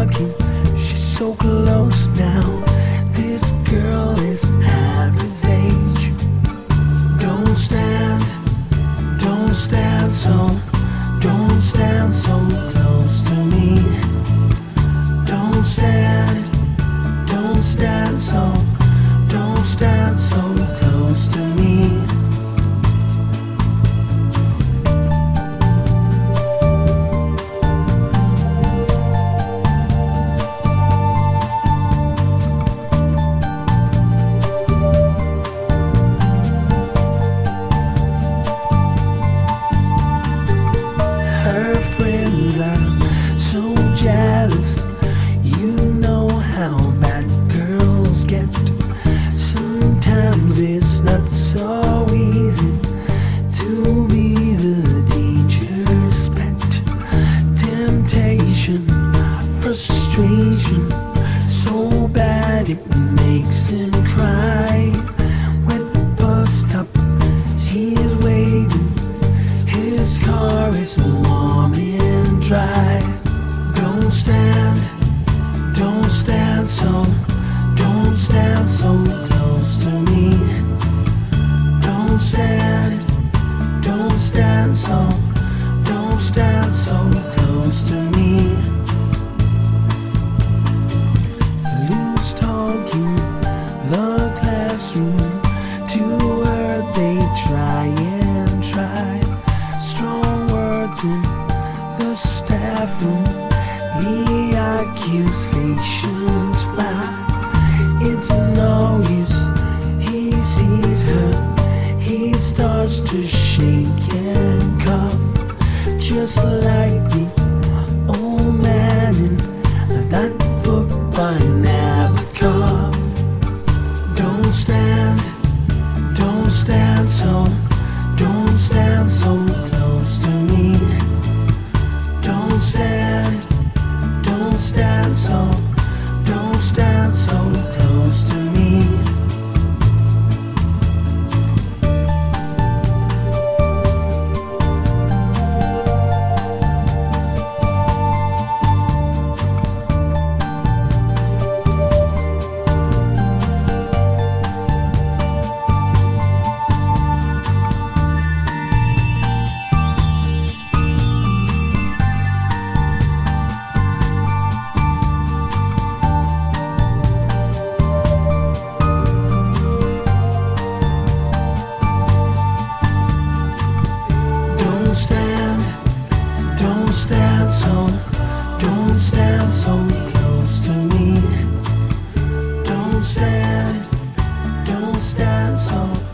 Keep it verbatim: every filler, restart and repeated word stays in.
talking, she's so close now. This girl is half his age. Don't stand, don't stand so, don't stand so close to me. Don't stand, don't stand so, don't stand so close to me. Her friends are so jealous. You know how bad girls get. Sometimes it's not so easy to be the teacher's pet. Temptation, frustration, so bad it makes him cry. When bus stop, he's waiting. His car is warm and dry. Don't stand, don't stand so, don't stand so close to me. Don't stand, don't stand so, don't stand so close to me. Loose talking, the classroom, to her they try and try. Strong words in the staff room, the accusations fly. It's no use, he sees her, he starts to shake and cough, just like the old man in that book by Nabokov. Don't stand, don't stand so, don't stand so close to me. Don't stand, don't stand so, don't stand so close to me. Don't stand, don't stand so, don't stand so close to me. Don't stand, don't stand so.